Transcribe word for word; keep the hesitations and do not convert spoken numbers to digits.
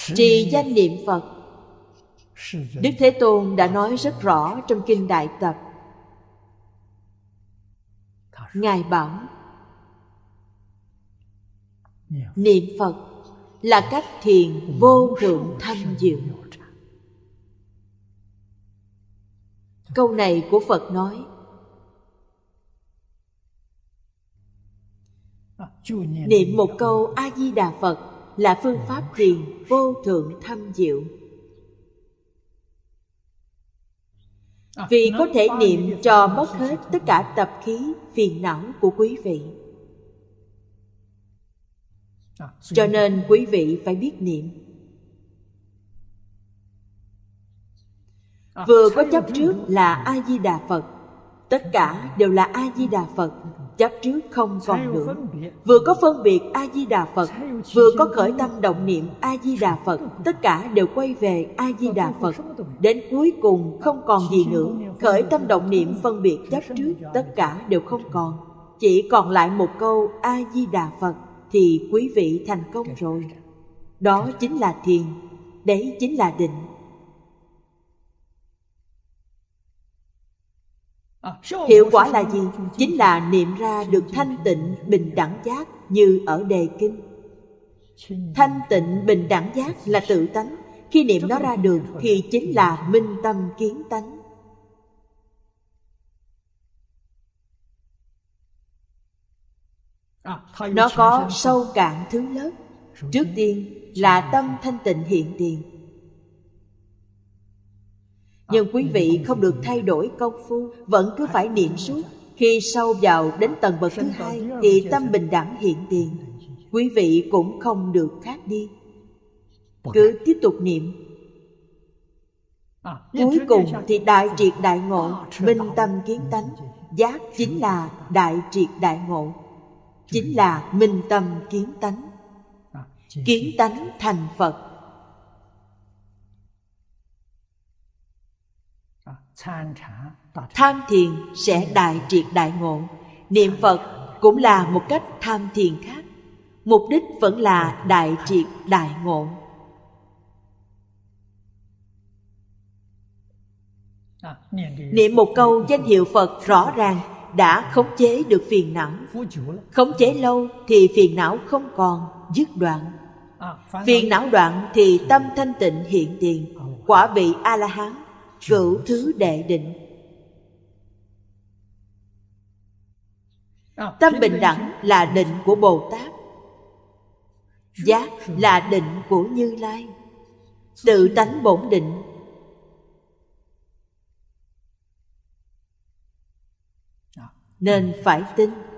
Trì danh niệm Phật, Đức Thế Tôn đã nói rất rõ trong Kinh Đại Tập. Ngài bảo niệm Phật là cách thiền vô thượng thâm diệu. Câu này của Phật nói. Niệm một câu A-di-đà Phật là phương pháp thiền vô thượng thâm diệu. Vì có thể niệm cho mất hết tất cả tập khí phiền não của quý vị. Cho nên quý vị phải biết niệm. Vừa có chấp trước là A-di-đà Phật, tất cả đều là A-di-đà Phật, chấp trước không còn nữa. Vừa có phân biệt A-di-đà Phật, vừa có khởi tâm động niệm A-di-đà Phật, tất cả đều quay về A-di-đà Phật. Đến cuối cùng không còn gì nữa. Khởi tâm động niệm phân biệt chấp trước, tất cả đều không còn. Chỉ còn lại một câu A-di-đà Phật thì quý vị thành công rồi. Đó chính là thiền, đấy chính là định. Hiệu quả là gì? Chính là niệm ra được thanh tịnh bình đẳng giác như ở đề kinh. Thanh tịnh bình đẳng giác là tự tánh. Khi niệm nó ra được thì chính là minh tâm kiến tánh. Nó có sâu cạn thứ lớp. Trước tiên là tâm thanh tịnh hiện tiền. Nhưng quý vị không được thay đổi công phu, vẫn cứ phải niệm suốt. Khi sâu vào đến tầng bậc thứ hai thì tâm bình đẳng hiện tiền. Quý vị cũng không được khác đi, cứ tiếp tục niệm. Cuối cùng thì đại triệt đại ngộ, minh tâm kiến tánh. Giác chính là đại triệt đại ngộ, chính là minh tâm kiến tánh. Kiến tánh thành Phật. Tham thiền sẽ đại triệt đại ngộ. Niệm Phật cũng là một cách tham thiền khác. Mục đích vẫn là đại triệt đại ngộ. Niệm một câu danh hiệu Phật rõ ràng đã khống chế được phiền não. Khống chế lâu thì phiền não không còn, dứt đoạn. Phiền não đoạn thì tâm thanh tịnh hiện tiền. Quả vị A-la-hán, cửu thứ đệ định. Tâm bình đẳng là định của Bồ Tát. Giác là định của Như Lai. Tự tánh bổn định. Nên phải tin.